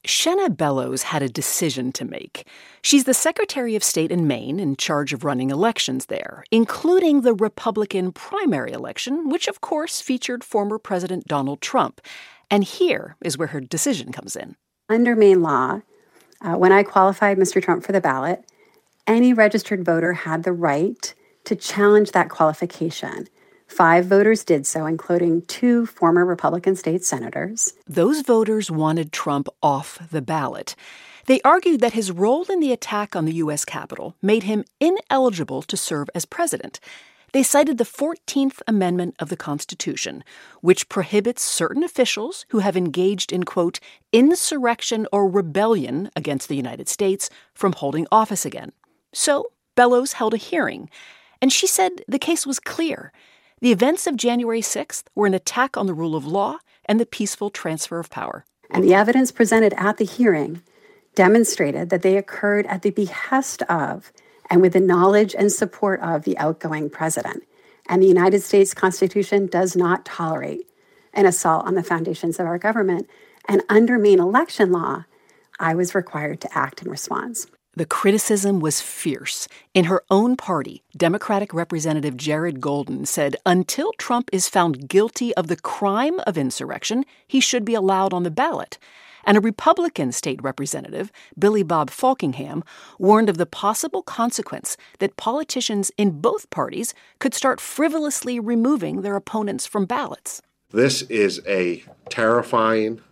Shenna Bellows had a decision to make. She's the Secretary of State in Maine in charge of running elections there, including the Republican primary election, which of course featured former President Donald Trump. And here is where her decision comes in. Under Maine law, when I qualified Mr. Trump for the ballot, any registered voter had the right to challenge that qualification. 5 voters did so, including 2 former Republican state senators. Those voters wanted Trump off the ballot. They argued that his role in the attack on the U.S. Capitol made him ineligible to serve as president. They cited the 14th Amendment of the Constitution, which prohibits certain officials who have engaged in, quote, insurrection or rebellion against the United States from holding office again. So Bellows held a hearing, and she said the case was clear. The events of January 6th were an attack on the rule of law and the peaceful transfer of power. And the evidence presented at the hearing demonstrated that they occurred at the behest of and with the knowledge and support of the outgoing president. And the United States Constitution does not tolerate an assault on the foundations of our government. And under Maine election law, I was required to act in response. The criticism was fierce. In her own party, Democratic Representative Jared Golden said until Trump is found guilty of the crime of insurrection, he should be allowed on the ballot. And a Republican state representative, Billy Bob Falkingham, warned of the possible consequence that politicians in both parties could start frivolously removing their opponents from ballots. This is a terrifying,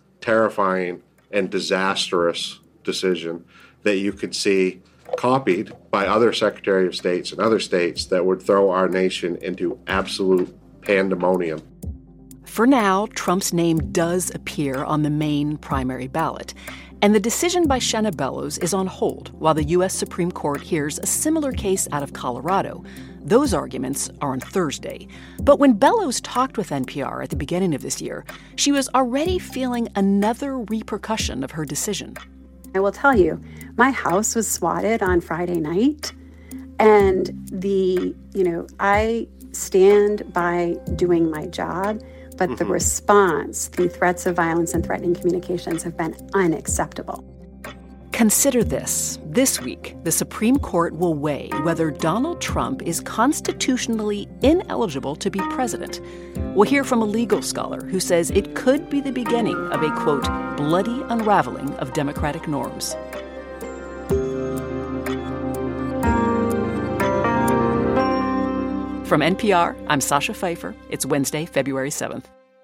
and disastrous decision that you could see copied by other Secretary of States and other states that would throw our nation into absolute pandemonium. For now, Trump's name does appear on the Maine primary ballot, and the decision by Shenna Bellows is on hold while the U.S. Supreme Court hears a similar case out of Colorado. Those arguments are on Thursday. But when Bellows talked with NPR at the beginning of this year, she was already feeling another repercussion of her decision. I will tell you, my house was swatted on Friday night, and I stand by doing my job, but the response, the threats of violence and threatening communications have been unacceptable. Consider this. This week, the Supreme Court will weigh whether Donald Trump is constitutionally ineligible to be president. We'll hear from a legal scholar who says it could be the beginning of a, quote, bloody unraveling of democratic norms. From NPR, I'm Sasha Pfeiffer. It's Wednesday, February 7th.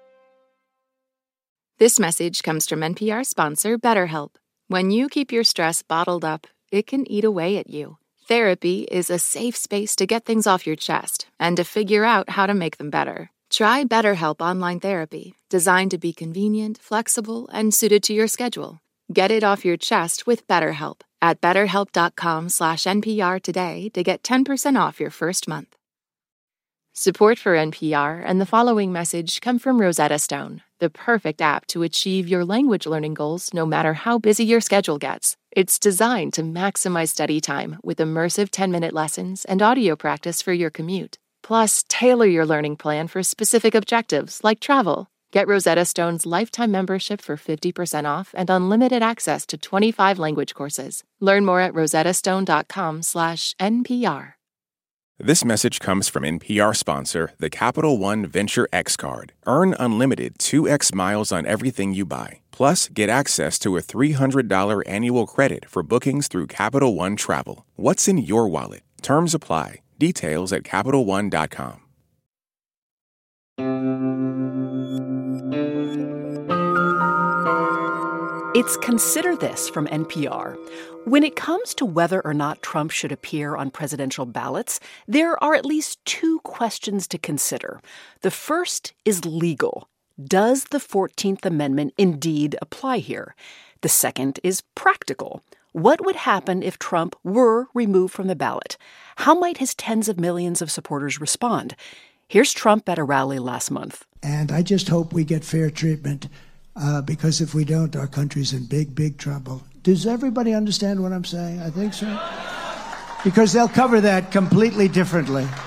This message comes from NPR sponsor BetterHelp. When you keep your stress bottled up, it can eat away at you. Therapy is a safe space to get things off your chest and to figure out how to make them better. Try BetterHelp Online Therapy, designed to be convenient, flexible, and suited to your schedule. Get it off your chest with BetterHelp at BetterHelp.com/NPR today to get 10% off your first month. Support for NPR and the following message come from Rosetta Stone, the perfect app to achieve your language learning goals no matter how busy your schedule gets. It's designed to maximize study time with immersive 10-minute lessons and audio practice for your commute. Plus, tailor your learning plan for specific objectives like travel. Get Rosetta Stone's lifetime membership for 50% off and unlimited access to 25 language courses. Learn more at rosettastone.com/NPR. This message comes from NPR sponsor, the Capital One Venture X Card. Earn unlimited 2x miles on everything you buy. Plus, get access to a $300 annual credit for bookings through Capital One Travel. What's in your wallet? Terms apply. Details at CapitalOne.com. It's Consider This from NPR. When it comes to whether or not Trump should appear on presidential ballots, there are at least 2 questions to consider. The first is legal. Does the 14th Amendment indeed apply here? The second is practical. What would happen if Trump were removed from the ballot? How might his tens of millions of supporters respond? Here's Trump at a rally last month. And I just hope we get fair treatment. Because if we don't, our country's in big, big trouble. Does everybody understand what I'm saying? I think so. Because they'll cover that completely differently.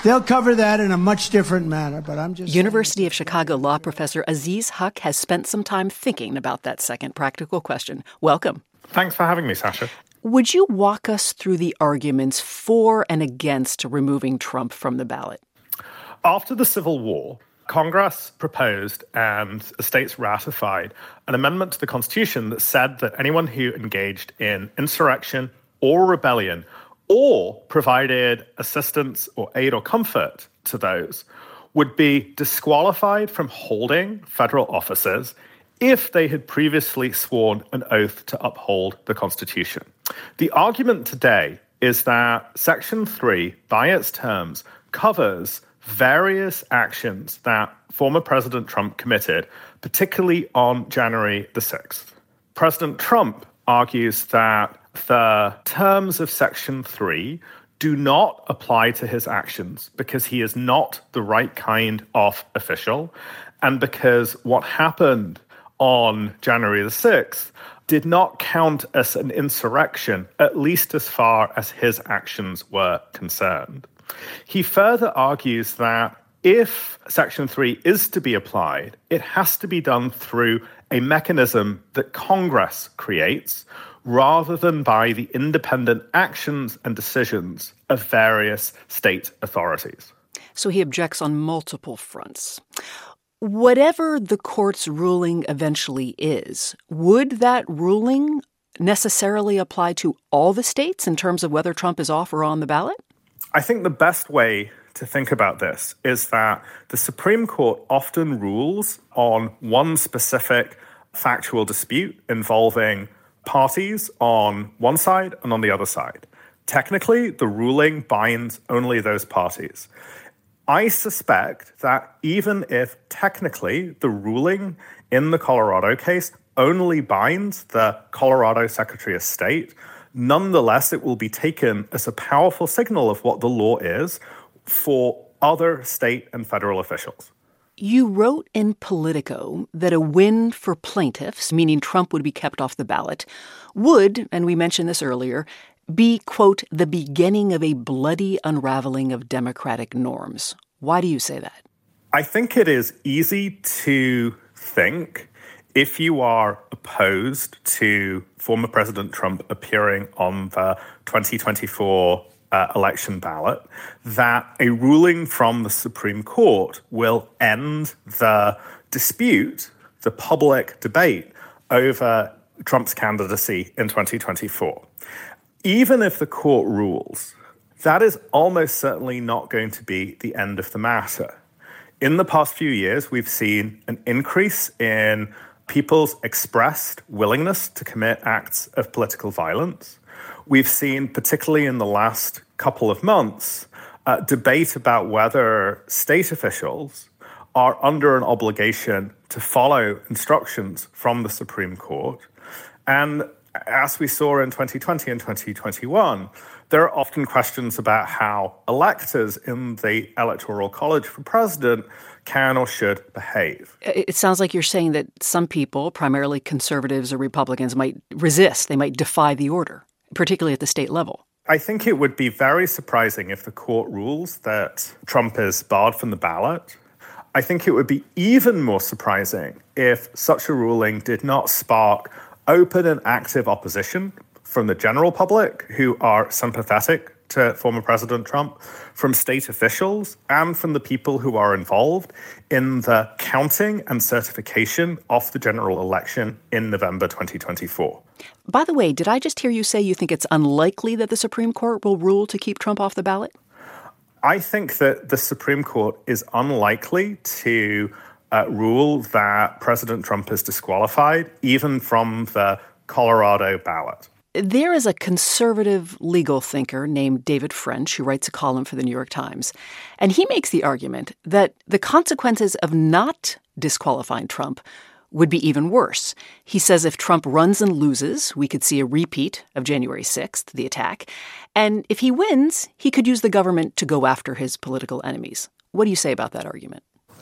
They'll cover that in a much different manner, but I'm just... University of Chicago law professor Aziz Huq has spent some time thinking about that second practical question. Welcome. Thanks for having me, Sasha. Would you walk us through the arguments for and against removing Trump from the ballot? After the Civil War, Congress proposed and the states ratified an amendment to the Constitution that said that anyone who engaged in insurrection or rebellion or provided assistance or aid or comfort to those would be disqualified from holding federal offices if they had previously sworn an oath to uphold the Constitution. The argument today is that Section 3, by its terms, covers various actions that former President Trump committed, particularly on January the 6th. President Trump argues that the terms of Section 3 do not apply to his actions because he is not the right kind of official, and because what happened on January the 6th did not count as an insurrection, at least as far as his actions were concerned. He further argues that if Section 3 is to be applied, it has to be done through a mechanism that Congress creates rather than by the independent actions and decisions of various state authorities. So he objects on multiple fronts. Whatever the court's ruling eventually is, would that ruling necessarily apply to all the states in terms of whether Trump is off or on the ballot? I think the best way to think about this is that the Supreme Court often rules on one specific factual dispute involving parties on one side and on the other side. Technically, the ruling binds only those parties. I suspect that even if technically the ruling in the Colorado case only binds the Colorado Secretary of State, nonetheless, it will be taken as a powerful signal of what the law is for other state and federal officials. You wrote in Politico that a win for plaintiffs, meaning Trump would be kept off the ballot, would, and we mentioned this earlier, be, quote, the beginning of a bloody unraveling of democratic norms. Why do you say that? I think it is easy to think, if you are opposed to former President Trump appearing on the 2024 election ballot, that a ruling from the Supreme Court will end the dispute, the public debate over Trump's candidacy in 2024. Even if the court rules, that is almost certainly not going to be the end of the matter. In the past few years, we've seen an increase in people's expressed willingness to commit acts of political violence. We've seen, particularly in the last couple of months, debate about whether state officials are under an obligation to follow instructions from the Supreme Court. And as we saw in 2020 and 2021, there are often questions about how electors in the Electoral College for president can or should behave. It sounds like you're saying that some people, primarily conservatives or Republicans, might resist. They might defy the order, particularly at the state level. I think it would be very surprising if the court rules that Trump is barred from the ballot. I think it would be even more surprising if such a ruling did not spark open and active opposition from the general public who are sympathetic to former President Trump, from state officials, and from the people who are involved in the counting and certification of the general election in November 2024. By the way, did I just hear you say you think it's unlikely that the Supreme Court will rule to keep Trump off the ballot? I think that the Supreme Court is unlikely to rule that President Trump is disqualified, even from the Colorado ballot. There is a conservative legal thinker named David French who writes a column for the New York Times, and he makes the argument that the consequences of not disqualifying Trump would be even worse. He says if Trump runs and loses, we could see a repeat of January 6th, the attack, and if he wins, he could use the government to go after his political enemies. What do you say about that argument?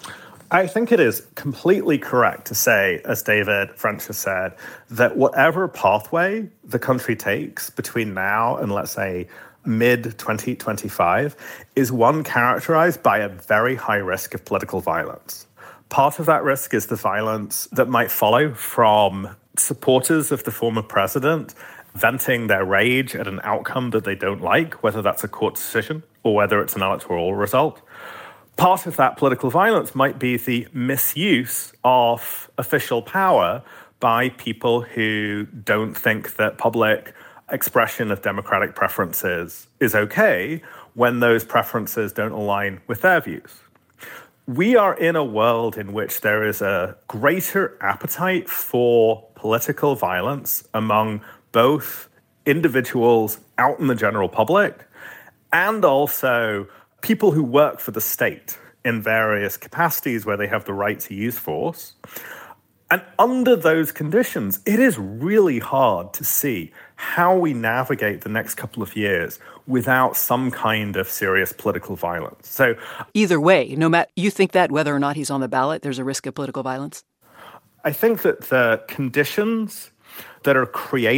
I think it is completely correct to say, as David French has said, that whatever pathway the country takes between now and, let's say, mid-2025 is one characterized by a very high risk of political violence. Part of that risk is the violence that might follow from supporters of the former president venting their rage at an outcome that they don't like, whether that's a court decision or whether it's an electoral result. Part of that political violence might be the misuse of official power by people who don't think that public expression of democratic preferences is okay when those preferences don't align with their views. We are in a world in which there is a greater appetite for political violence among both individuals out in the general public and also people who work for the state in various capacities where they have the right to use force. And under those conditions, it is really hard to see how we navigate the next couple of years without some kind of serious political violence. So either way, no matter you think that whether or not he's on the ballot, there's a risk of political violence? I think that the conditions that are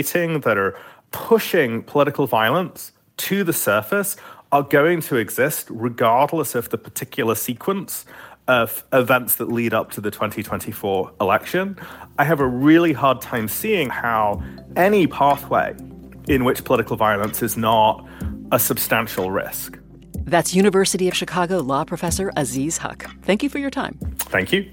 pushing political violence to the surface are going to exist regardless of the particular sequence of events that lead up to the 2024 election. I have a really hard time seeing how any pathway in which political violence is not a substantial risk. That's University of Chicago law professor Aziz Huq. Thank you for your time. Thank you.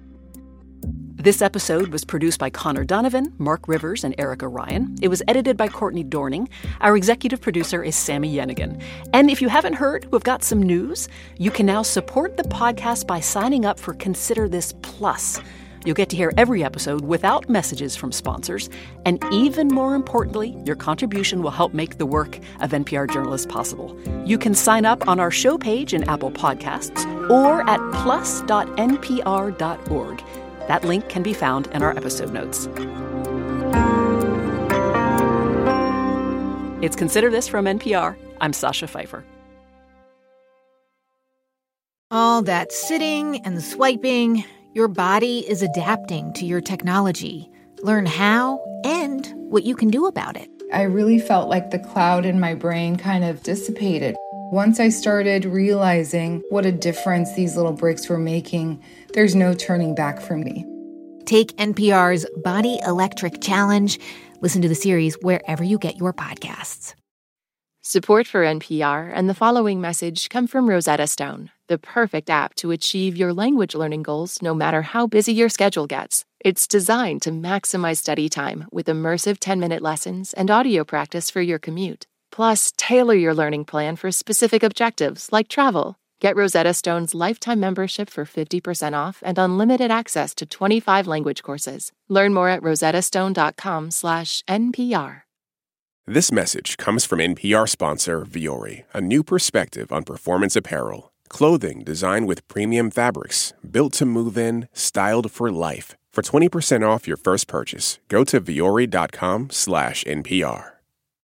This episode was produced by Connor Donovan, Mark Rivers, and Erica Ryan. It was edited by Courtney Dorning. Our executive producer is Sammy Yenigan. And if you haven't heard, we've got some news. You can now support the podcast by signing up for Consider This Plus. You'll get to hear every episode without messages from sponsors. And even more importantly, your contribution will help make the work of NPR journalists possible. You can sign up on our show page in Apple Podcasts or at plus.npr.org. That link can be found in our episode notes. It's Consider This from NPR. I'm Sasha Pfeiffer. All that sitting and swiping, your body is adapting to your technology. Learn how and what you can do about it. I really felt like the cloud in my brain kind of dissipated. Once I started realizing what a difference these little breaks were making, there's no turning back for me. Take NPR's Body Electric Challenge. Listen to the series wherever you get your podcasts. Support for NPR and the following message come from Rosetta Stone, the perfect app to achieve your language learning goals no matter how busy your schedule gets. It's designed to maximize study time with immersive 10-minute lessons and audio practice for your commute. Plus, tailor your learning plan for specific objectives like travel. Get Rosetta Stone's lifetime membership for 50% off and unlimited access to 25 language courses. Learn more at rosettastone.com/NPR. This message comes from NPR sponsor Vuori, a new perspective on performance apparel. Clothing designed with premium fabrics, built to move in, styled for life. For 20% off your first purchase, go to vuori.com/NPR.